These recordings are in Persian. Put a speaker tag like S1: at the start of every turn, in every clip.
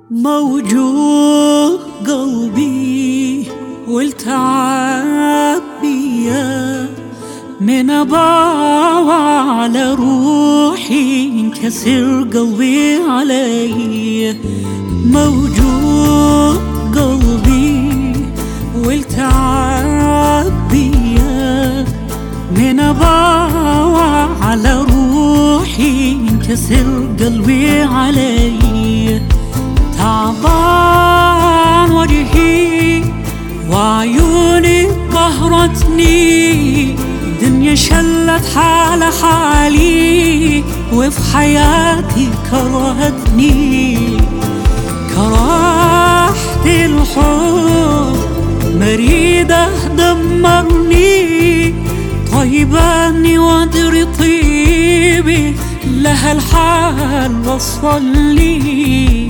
S1: موجوع قلبي والتعب بيا من أباوع على روحي ينكسر قلبي علي. موجوع قلبي والتعب بيا من أباوع على روحي ينكسر قلبي علي. تعبان وجهي وعيوني قهرتني، دنيا شلت حال حالي وفي حياتي كرهتني. كرهت الحب مريدة دمرني، طيباني وادري طيبي لها الحال وصل لي.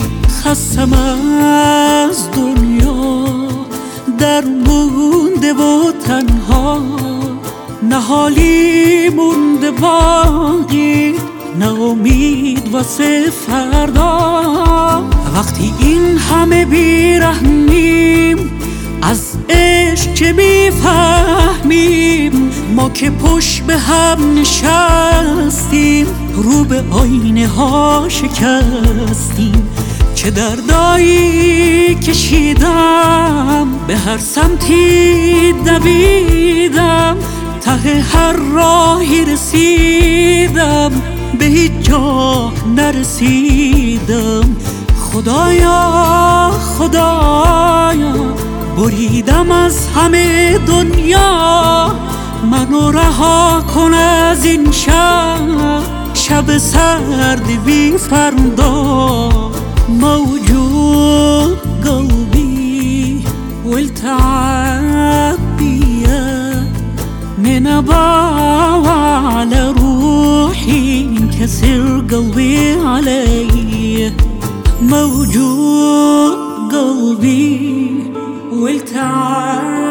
S1: خسماز دنیا در مونده و تنها، نه حالی مونده باقی، نه امید واسه فردا. وقتی این همه بیرحمیم از عشق چه میفهمیم؟ ما که پشت به هم نشستیم رو به آینه ها شکستیم. چه دردایی کشیدم به هر سمتی دویدم، ته هر راهی رسیدم به هیچ جا نرسیدم. خدایا خدایا بریدم از همه دنیا، منو رها کن از این شب سرد بی فردا. موجوع قلبي والتعب بيا من أباوع على روحي ينكسر قلبي علي. موجوع قلبي والتعب